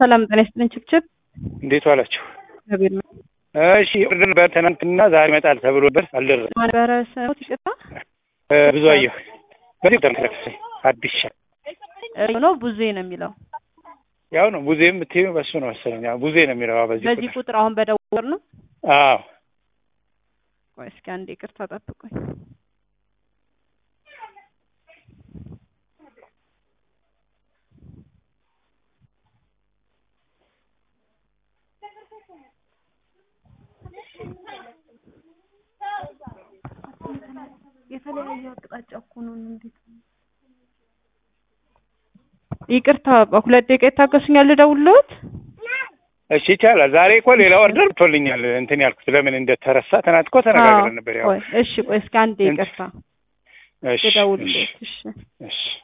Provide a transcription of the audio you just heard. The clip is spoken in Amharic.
ሰላም ጤና ይስጥልኝ ችብችብ እንዴት ዋላችሁ? ነብይ እሺ ወርደን በትናንትና ዛሬ ይመጣል ተብሎበት አልደረሰም። ማንበረሰው ይቅጣ ብዙ አየሁ በዚህ ተንከለከለ አዲስ ነው ቡዜ ነው የሚለው ያው ነው ቡዜም ብትይው በሱ ነው መሰለኝ ቡዜ ነው የሚለው በዚህ ቁጥር አሁን በደወር ነው። አዎ ቆይ እስኪ አንዴ ይቅርታ ጠብቁኝ። የተለያየ አቅጣጫ እኮ ነው እንዴት ይቅርታ በሁለት ደቂቃ ታገሱኛል ልደውልልዎት? እሺ ይቻላል። ዛሬ እኮ ሌላ ኦርደር ብቶልኛል እንትን ያልኩት ለምን እንደተረሳ ትናንት እኮ ተነጋግረን ነበር። ያው እሺ ቆይ እስኪ አንዴ ይቅርታ እሺ ልደውልልዎት። እሺ እሺ